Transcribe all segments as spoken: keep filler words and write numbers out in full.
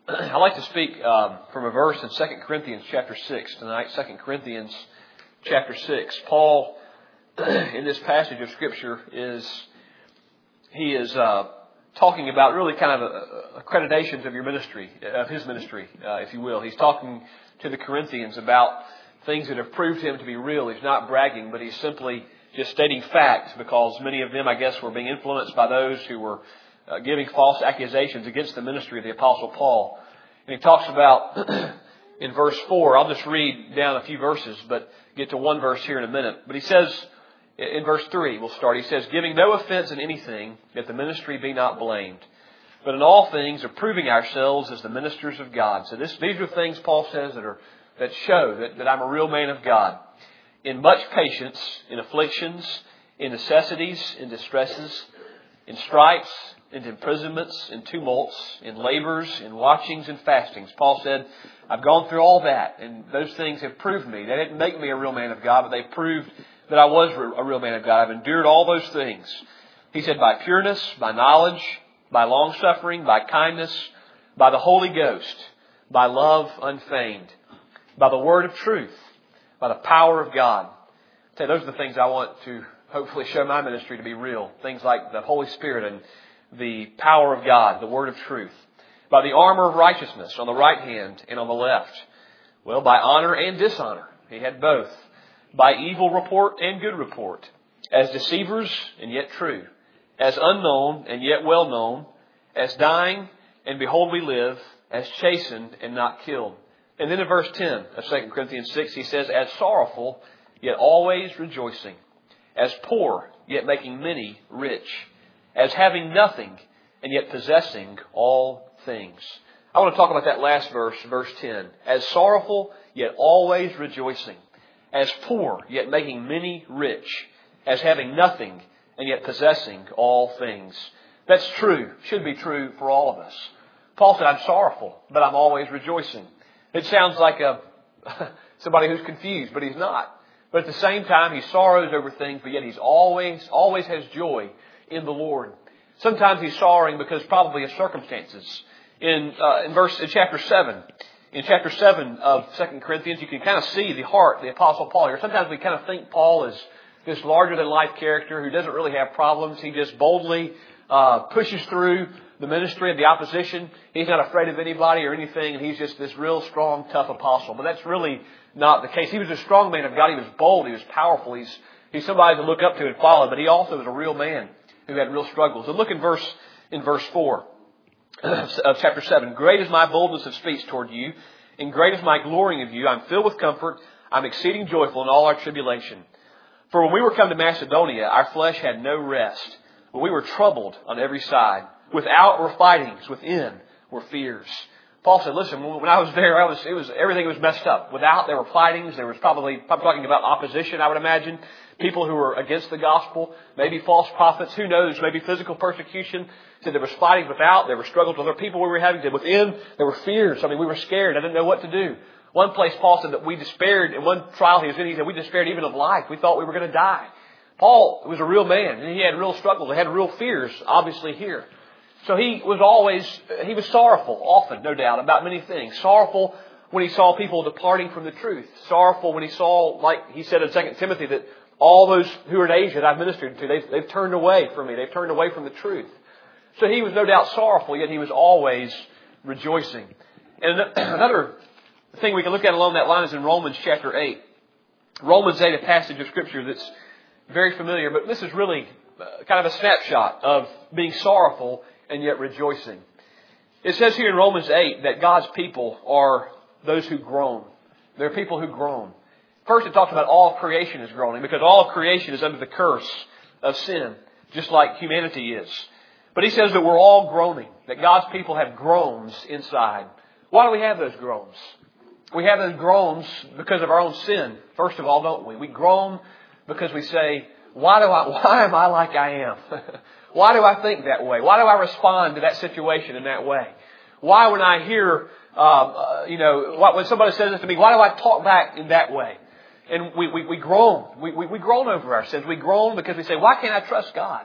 I'd like to speak um, from a verse in Second Corinthians chapter six tonight. Second Corinthians chapter six. Paul, in this passage of Scripture, is he is uh, talking about really kind of a, accreditations of your ministry, of his ministry, uh, if you will. He's talking to the Corinthians about things that have proved him to be real. He's not bragging, but he's simply just stating facts, because many of them, I guess, were being influenced by those who were uh, giving false accusations against the ministry of the Apostle Paul. And he talks about in verse four, I'll just read down a few verses, but get to one verse here in a minute. But he says, in verse three, we'll start, he says, giving no offense in anything, that the ministry be not blamed, but in all things approving ourselves as the ministers of God. So this, these are things, Paul says, that are that show that, that I'm a real man of God. In much patience, in afflictions, in necessities, in distresses, in stripes, in imprisonments, in tumults, in labors, in watchings and fastings. Paul said, I've gone through all that, and those things have proved me. They didn't make me a real man of God, but they proved that I was a real man of God. I've endured all those things. He said, by pureness, by knowledge, by long-suffering, by kindness, by the Holy Ghost, by love unfeigned, by the word of truth, by the power of God. I tell you, those are the things I want to hopefully show my ministry to be real. Things like the Holy Spirit and the power of God, the word of truth. By the armor of righteousness on the right hand and on the left. Well, by honor and dishonor. He had both. By evil report and good report. As deceivers and yet true. As unknown and yet well known. As dying and behold we live. As chastened and not killed. And then in verse ten of Second Corinthians six, he says, as sorrowful, yet always rejoicing. As poor, yet making many rich. As having nothing, and yet possessing all things. I want to talk about that last verse, verse ten. As sorrowful, yet always rejoicing. As poor, yet making many rich. As having nothing, and yet possessing all things. That's true. Should be true for all of us. Paul said, I'm sorrowful, but I'm always rejoicing. It sounds like a somebody who's confused, but he's not. But at the same time, he sorrows over things, but yet he's always, always has joy in the Lord. Sometimes he's sorrowing because probably of circumstances. In uh, in verse in chapter seven, in chapter seven of Second Corinthians, you can kind of see the heart of the Apostle Paul here. Sometimes we kind of think Paul is this larger than life character who doesn't really have problems. He just boldly uh, pushes through the ministry of the opposition. He's not afraid of anybody or anything, and he's just this real strong, tough apostle. But that's really not the case. He was a strong man of God. He was bold. He was powerful. He's he's somebody to look up to and follow. But he also was a real man who had real struggles. And look in verse in verse four of chapter seven. Great is my boldness of speech toward you, and great is my glorying of you. I'm filled with comfort. I'm exceeding joyful in all our tribulation. For when we were come to Macedonia, our flesh had no rest, but we were troubled on every side. Without were fightings, within were fears. Paul said, listen, when I was there, I was, it was, everything was messed up. Without, there were fightings. There was probably, I'm talking about opposition, I would imagine. People who were against the gospel, maybe false prophets, who knows, maybe physical persecution. So there was fighting without, there were struggles with other people we were having. Within, there were fears. I mean, we were scared. I didn't know what to do. One place, Paul said that we despaired, in one trial he was in, he said, we despaired even of life. We thought we were going to die. Paul was a real man, and he had real struggles. He had real fears, obviously, here. So he was always, he was sorrowful, often, no doubt, about many things. Sorrowful when he saw people departing from the truth. Sorrowful when he saw, like he said in Second Timothy, that all those who are in Asia that I've ministered to, they've, they've turned away from me. They've turned away from the truth. So he was no doubt sorrowful, yet he was always rejoicing. And another thing we can look at along that line is in Romans chapter eight. Romans eight, a passage of Scripture that's very familiar, but this is really kind of a snapshot of being sorrowful and yet rejoicing. It says here in Romans eight that God's people are those who groan. They're people who groan. First, it talks about all creation is groaning, because all creation is under the curse of sin, just like humanity is. But he says that we're all groaning, that God's people have groans inside. Why do we have those groans? We have those groans because of our own sin, first of all, don't we? We groan because we say, why do I, why am I like I am? Why do I think that way? Why do I respond to that situation in that way? Why, when I hear, uh, uh, you know, what, when somebody says this to me, why do I talk back in that way? And we, we, we groan. We, we, we groan over our sins. We groan because we say, why can't I trust God?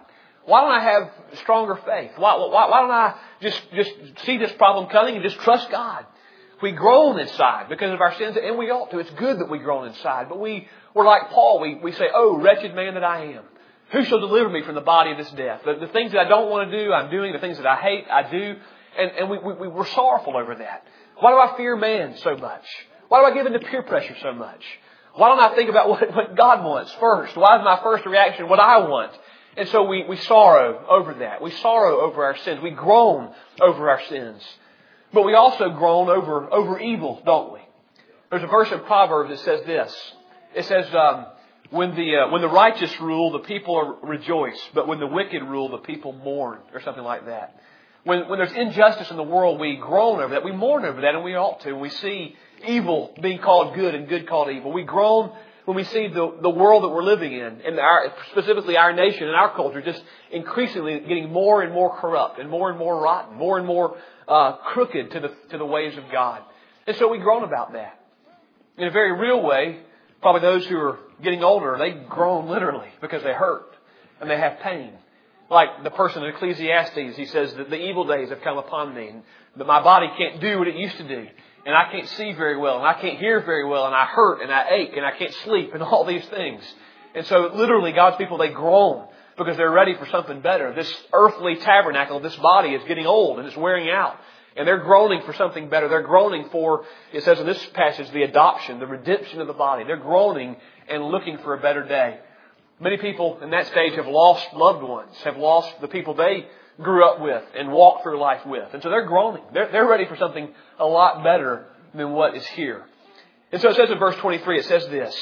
Why don't I have stronger faith? Why, why, why don't I just, just see this problem coming and just trust God? We groan inside because of our sins, and we ought to. It's good that we groan inside. But we, we're like Paul. We, we say, oh, wretched man that I am. Who shall deliver me from the body of this death? The, the things that I don't want to do, I'm doing. The things that I hate, I do. And, and we, we, we're sorrowful over that. Why do I fear man so much? Why do I give in to peer pressure so much? Why don't I think about what, what God wants first? Why is my first reaction what I want? And so we, we sorrow over that. We sorrow over our sins. We groan over our sins. But we also groan over, over evil, don't we? There's a verse in Proverbs that says this. It says, um, when the uh, when the righteous rule, the people are rejoice. But when the wicked rule, the people mourn. Or something like that. When, when there's injustice in the world, we groan over that. We mourn over that, and we ought to. We see evil being called good and good called evil. We groan when we see the, the world that we're living in, and our, specifically our nation and our culture, just increasingly getting more and more corrupt and more and more rotten, more and more uh, crooked to the to the ways of God. And so we groan about that. In a very real way, probably those who are getting older, they groan literally because they hurt and they have pain. Like the person in Ecclesiastes, he says that the evil days have come upon me, and that my body can't do what it used to do. And I can't see very well, and I can't hear very well, and I hurt, and I ache, and I can't sleep, and all these things. And so literally God's people, they groan because they're ready for something better. This earthly tabernacle, this body is getting old and it's wearing out. And they're groaning for something better. They're groaning for, it says in this passage, the adoption, the redemption of the body. They're groaning and looking for a better day. Many people in that stage have lost loved ones, have lost the people they grew up with and walked through life with. And so they're groaning. They're, they're ready for something a lot better than what is here. And so it says in verse twenty-three, it says this,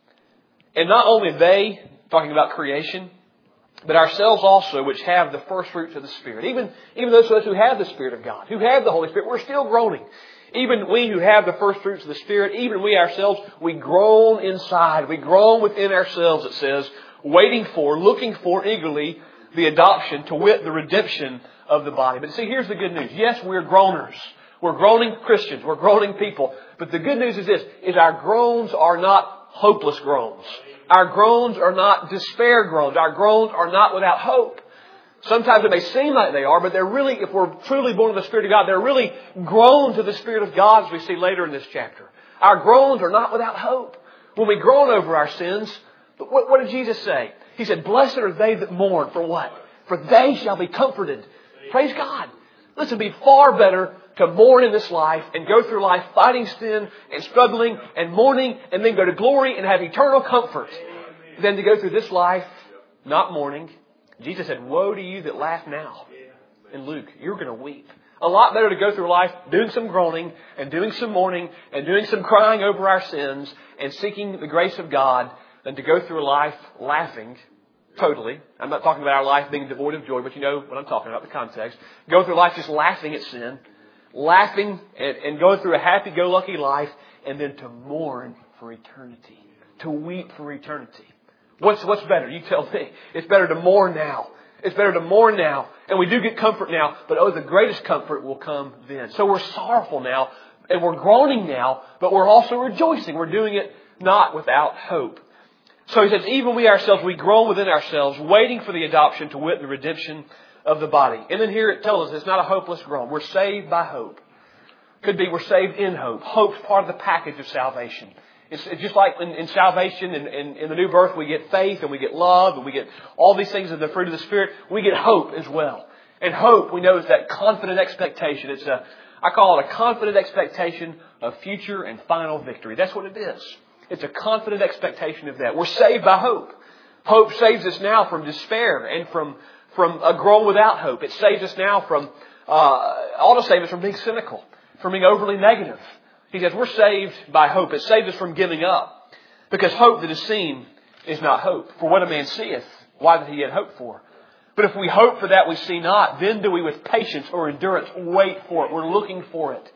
and not only they, talking about creation, but ourselves also, which have the first fruits of the Spirit. Even, even those of us who have the Spirit of God, who have the Holy Spirit, we're still groaning. Even we who have the first fruits of the Spirit, even we ourselves, we groan inside. We groan within ourselves, it says, waiting for, looking for eagerly the adoption, to wit, the redemption of the body. But see, here's the good news. Yes, we're groaners. We're groaning Christians. We're groaning people. But the good news is this, is our groans are not hopeless groans. Our groans are not despair groans. Our groans are not without hope. Sometimes it may seem like they are, but they're really, if we're truly born of the Spirit of God, they're really groans of the Spirit of God, as we see later in this chapter. Our groans are not without hope. When we groan over our sins, what, what did Jesus say? He said, blessed are they that mourn. For what? For they shall be comforted. Praise God. Listen, it'd be far better to mourn in this life and go through life fighting sin and struggling and mourning and then go to glory and have eternal comfort than to go through this life not mourning. Jesus said, woe to you that laugh now. In Luke, you're going to weep. A lot better to go through life doing some groaning and doing some mourning and doing some crying over our sins and seeking the grace of God than to go through life laughing totally. I'm not talking about our life being devoid of joy, but you know what I'm talking about, the context. Go through life just laughing at sin, laughing and, and going through a happy-go-lucky life, and then to mourn for eternity, to weep for eternity. What's, what's better? You tell me. It's better to mourn now. It's better to mourn now. And we do get comfort now, but oh, the greatest comfort will come then. So we're sorrowful now, and we're groaning now, but we're also rejoicing. We're doing it not without hope. So he says, even we ourselves, we groan within ourselves, waiting for the adoption, to wit, the redemption of the body. And then here it tells us it's not a hopeless groan. We're saved by hope. Could be we're saved in hope. Hope's part of the package of salvation. It's, it's just like in, in salvation, in, in, in the new birth, we get faith and we get love and we get all these things of the fruit of the Spirit. We get hope as well. And hope, we know, is that confident expectation. It's a, I call it a confident expectation of future and final victory. That's what it is. It's a confident expectation of that. We're saved by hope. Hope saves us now from despair and from, from a groan without hope. It saves us now from, uh, ought to save us from being cynical, from being overly negative. He says we're saved by hope. It saves us from giving up. Because hope that is seen is not hope. For what a man seeth, why doth he yet hope for? But if we hope for that we see not, then do we with patience or endurance wait for it. We're looking for it.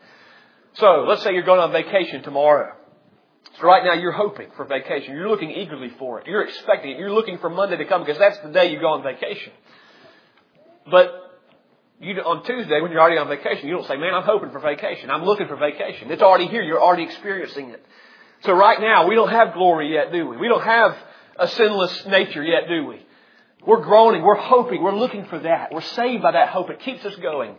So let's say you're going on vacation tomorrow. So right now you're hoping for vacation. You're looking eagerly for it. You're expecting it. You're looking for Monday to come because that's the day you go on vacation. But you, on Tuesday, when you're already on vacation, you don't say, man, I'm hoping for vacation. I'm looking for vacation. It's already here. You're already experiencing it. So right now, we don't have glory yet, do we? We don't have a sinless nature yet, do we? We're groaning. We're hoping. We're looking for that. We're saved by that hope. It keeps us going.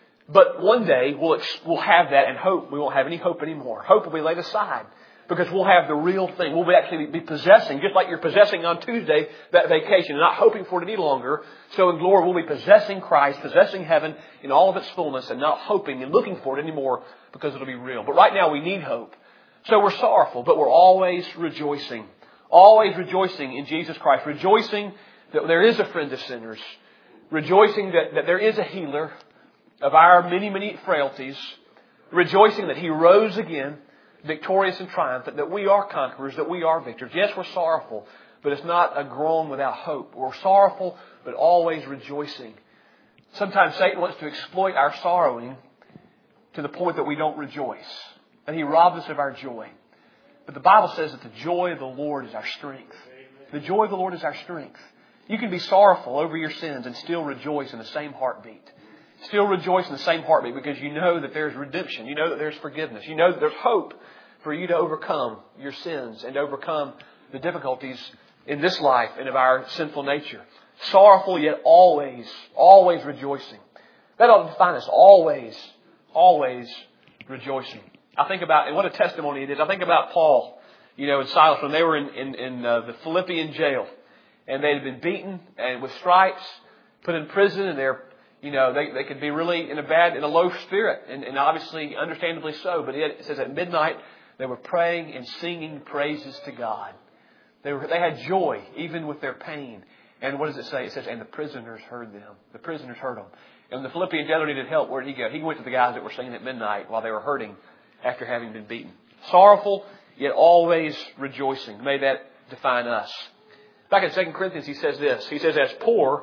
But one day we'll, ex- we'll have that and hope. We won't have any hope anymore. Hope will be laid aside because we'll have the real thing. We'll be actually be possessing, just like you're possessing on Tuesday, that vacation, and not hoping for it any longer. So in glory, we'll be possessing Christ, possessing heaven in all of its fullness, and not hoping and looking for it anymore because it'll be real. But right now we need hope. So we're sorrowful, but we're always rejoicing. Always rejoicing in Jesus Christ. Rejoicing that there is a friend of sinners. Rejoicing that, that there is a healer of our many, many frailties. Rejoicing that He rose again, victorious and triumphant, that we are conquerors, that we are victors. Yes, we're sorrowful, but it's not a groan without hope. We're sorrowful, but always rejoicing. Sometimes Satan wants to exploit our sorrowing to the point that we don't rejoice. And he robs us of our joy. But the Bible says that the joy of the Lord is our strength. The joy of the Lord is our strength. You can be sorrowful over your sins and still rejoice in the same heartbeat. Still rejoice in the same heartbeat because you know that there's redemption. You know that there's forgiveness. You know that there's hope for you to overcome your sins and to overcome the difficulties in this life and of our sinful nature. Sorrowful yet always, always rejoicing. That ought to define us. Always, always rejoicing. I think about, and what a testimony it is. I think about Paul, you know, and Silas when they were in, in, in uh, the Philippian jail. And they had been beaten and with stripes, put in prison, and they're, you know, they, they could be really in a bad, in a low spirit, and, and obviously, understandably so. But it says at midnight, they were praying and singing praises to God. They were, they had joy even with their pain. And what does it say? It says, and the prisoners heard them. The prisoners heard them. And the Philippian jailer needed help. Where did he go? He went to the guys that were singing at midnight while they were hurting after having been beaten. Sorrowful, yet always rejoicing. May that define us. Back in Second Corinthians, he says this. He says, as poor,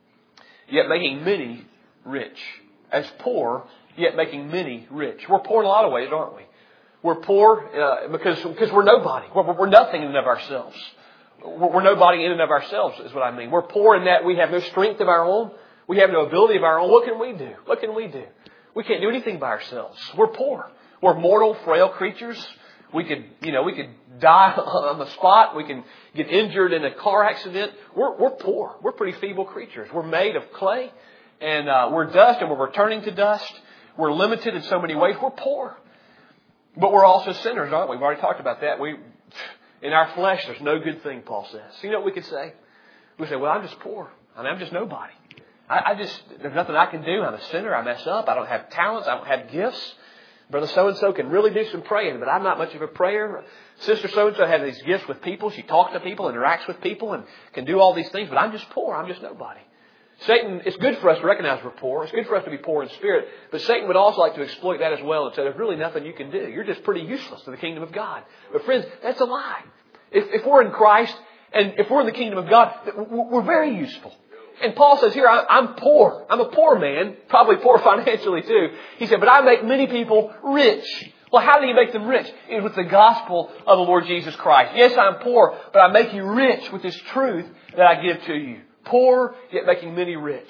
yet making many rich. As poor, yet making many rich. We're poor in a lot of ways, aren't we? We're poor uh, because, because we're nobody. We're, we're nothing in and of ourselves. We're, we're nobody in and of ourselves is what I mean. We're poor in that we have no strength of our own. We have no ability of our own. What can we do? What can we do? We can't do anything by ourselves. We're poor. We're mortal, frail creatures. We could, you know, we could die on the spot. We can get injured in a car accident. We're, we're poor. We're pretty feeble creatures. We're made of clay, and uh, we're dust, and we're returning to dust. We're limited in so many ways. We're poor. But we're also sinners, aren't we? We've already talked about that. We, in our flesh, there's no good thing, Paul says. So you know what we could say? We say, well, I'm just poor. I mean, I'm just nobody. I, I just, there's nothing I can do. I'm a sinner. I mess up. I don't have talents. I don't have gifts. Brother so-and-so can really do some praying, but I'm not much of a prayer. Sister so-and-so has these gifts with people. She talks to people, interacts with people, and can do all these things, but I'm just poor. I'm just nobody. Satan, it's good for us to recognize we're poor. It's good for us to be poor in spirit. But Satan would also like to exploit that as well and say there's really nothing you can do. You're just pretty useless to the kingdom of God. But friends, that's a lie. If, if we're in Christ and if we're in the kingdom of God, we're very useful. And Paul says here, I'm poor. I'm a poor man, probably poor financially too. He said, but I make many people rich. Well, how did He make them rich? It was with the gospel of the Lord Jesus Christ. Yes, I'm poor, but I make you rich with this truth that I give to you. Poor, yet making many rich.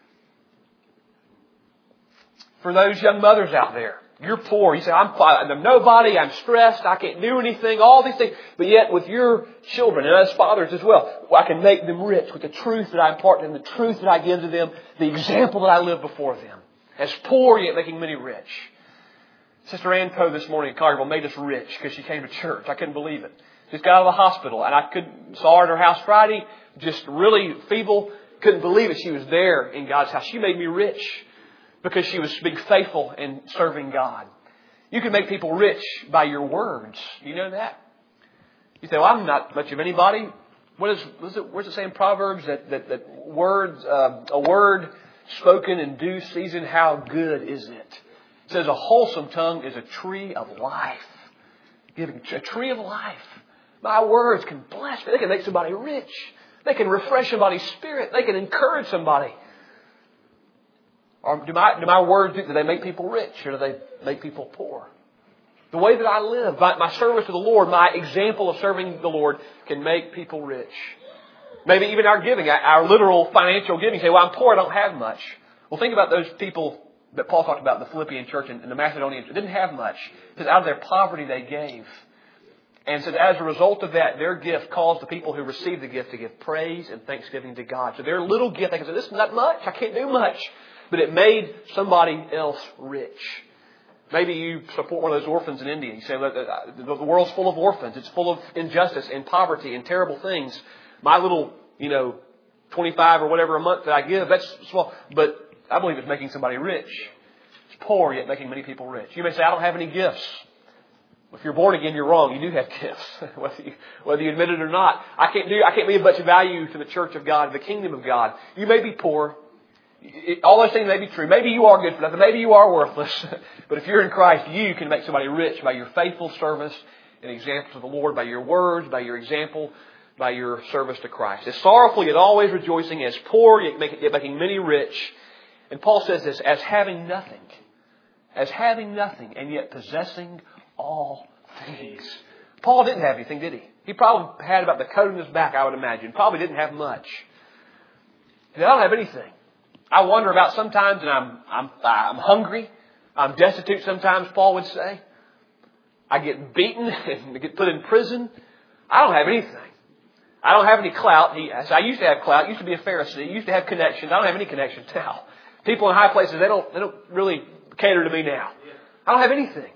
For those young mothers out there, you're poor. You say, I'm, I'm nobody, I'm stressed, I can't do anything, all these things. But yet with your children, and as fathers as well, I can make them rich with the truth that I impart to them, the truth that I give to them, the example that I live before them. As poor, yet making many rich. Sister Ann Poe this morning at Cargill made us rich because she came to church. I couldn't believe it. Just got out of the hospital, and I couldn't, saw her at her house Friday, just really feeble, couldn't believe it. She was there in God's house. She made me rich because she was being faithful in serving God. You can make people rich by your words. You know that? You say, well, I'm not much of anybody. What is, what is it, where's it say in Proverbs that, that, that words, uh, a word spoken in due season, how good is it? It says a wholesome tongue is a tree of life. Giving a tree of life. My words can bless me. They can make somebody rich. They can refresh somebody's spirit. They can encourage somebody. Or do my, do my words, do they make people rich or do they make people poor? The way that I live, my, my service to the Lord, my example of serving the Lord can make people rich. Maybe even our giving, our literal financial giving. You say, well, I'm poor, I don't have much. Well, think about those people that Paul talked about in the Philippian church and the Macedonian church. They didn't have much because out of their poverty they gave. And so as a result of that, their gift caused the people who received the gift to give praise and thanksgiving to God. So their little gift, they can say, this is not much, I can't do much. But it made somebody else rich. Maybe you support one of those orphans in India. You say, look, the world's full of orphans. It's full of injustice and poverty and terrible things. My little, you know, twenty-five or whatever a month that I give, that's small. But I believe it's making somebody rich. It's poor, yet making many people rich. You may say, I don't have any gifts. If you're born again, you're wrong. You do have gifts, whether you, whether you admit it or not. I can't do. I can't be of much value to the church of God, the kingdom of God. You may be poor. It, all those things may be true. Maybe you are good for nothing. Maybe you are worthless. But if you're in Christ, you can make somebody rich by your faithful service and example to the Lord, by your words, by your example, by your service to Christ. As sorrowful yet always rejoicing, as poor yet making, yet making many rich. And Paul says this, as having nothing, as having nothing, and yet possessing all things. Paul didn't have anything, did he? He probably had about the coat in his back, I would imagine. Probably didn't have much. He said, I don't have anything. I wander about sometimes and I'm, I'm, I'm hungry. I'm destitute sometimes, Paul would say. I get beaten and get put in prison. I don't have anything. I don't have any clout. He, I used to have clout. I used to be a Pharisee. I used to have connections. I don't have any connections now. People in high places, they don't, they don't really cater to me now. I don't have anything.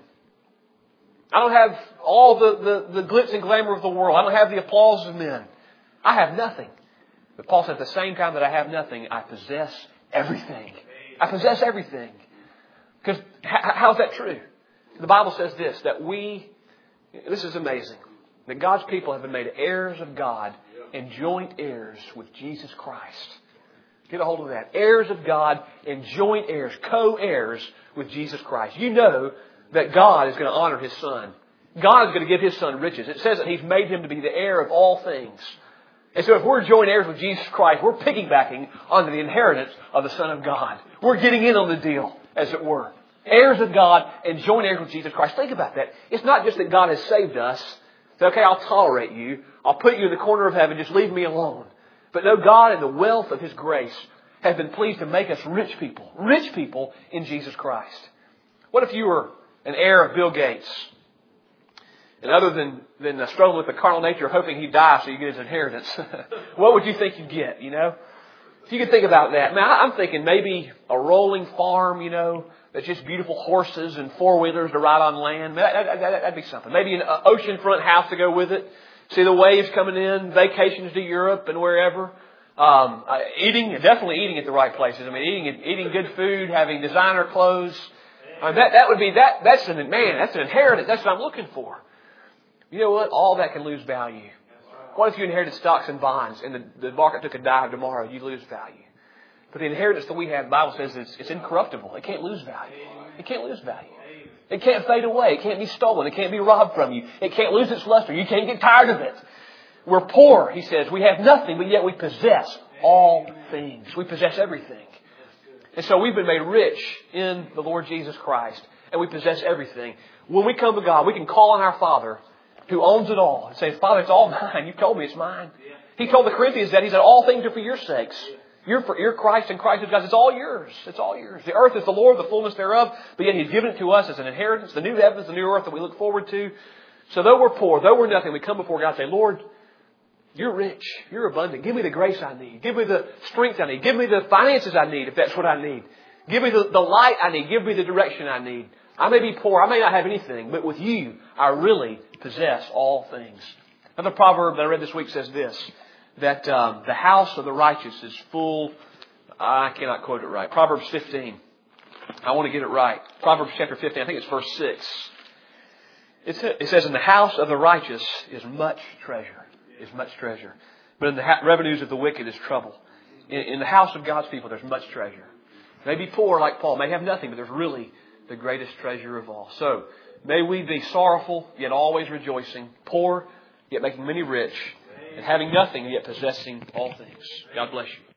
I don't have all the, the, the glitz and glamour of the world. I don't have the applause of men. I have nothing. But Paul said at the same time that I have nothing, I possess everything. I possess everything. Because how is that true? The Bible says this, that we, this is amazing, that God's people have been made heirs of God and joint heirs with Jesus Christ. Get a hold of that. Heirs of God and joint heirs, co-heirs with Jesus Christ. You know that God is going to honor His Son. God is going to give His Son riches. It says that He's made Him to be the heir of all things. And so if we're joint heirs with Jesus Christ, we're piggybacking onto the inheritance of the Son of God. We're getting in on the deal, as it were. Heirs of God and joint heirs with Jesus Christ. Think about that. It's not just that God has saved us. Say, okay, I'll tolerate you. I'll put you in the corner of heaven. Just leave me alone. But no, God in the wealth of His grace has been pleased to make us rich people. Rich people in Jesus Christ. What if you were an heir of Bill Gates? And other than, than uh, struggling with the carnal nature of hoping he'd die so you get his inheritance, what would you think you'd get, you know? If you could think about that. Man, I'm thinking maybe a rolling farm, you know, that's just beautiful horses and four-wheelers to ride on land. That, that, that, that'd be something. Maybe an oceanfront house to go with it. See the waves coming in, vacations to Europe and wherever. Um, uh, eating, definitely eating at the right places. I mean, eating eating good food, having designer clothes. I mean, that, that would be, that. that's an, man, that's an inheritance. That's what I'm looking for. You know what? All that can lose value. What if you inherited stocks and bonds and the, the market took a dive tomorrow? You lose value. But the inheritance that we have, the Bible says it's, it's incorruptible. It can't lose value. It can't lose value. It can't fade away. It can't be stolen. It can't be robbed from you. It can't lose its luster. You can't get tired of it. We're poor, he says. We have nothing, but yet we possess all things. We possess everything. And so we've been made rich in the Lord Jesus Christ. And we possess everything. When we come to God, we can call on our Father who owns it all and say, Father, it's all mine. You told me it's mine. He told the Corinthians that. He said, all things are for your sakes. You're, for, you're Christ and Christ is God. It's all yours. It's all yours. The earth is the Lord, the fullness thereof. But yet He's given it to us as an inheritance, the new heavens, the new earth that we look forward to. So though we're poor, though we're nothing, we come before God and say, Lord, You're rich. You're abundant. Give me the grace I need. Give me the strength I need. Give me the finances I need if that's what I need. Give me the, the light I need. Give me the direction I need. I may be poor. I may not have anything. But with You, I really possess all things. Another proverb that I read this week says this. That um, the house of the righteous is full. I cannot quote it right. Proverbs fifteen. I want to get it right. Proverbs chapter fifteen. I think it's verse six. It says, "In the house of the righteous is much treasure, is much treasure, but in the ha- revenues of the wicked is trouble." In, in the house of God's people, there's much treasure. May be poor like Paul, may have nothing, but there's really the greatest treasure of all. So may we be sorrowful yet always rejoicing, poor yet making many rich, and having nothing, yet possessing all things. God bless you.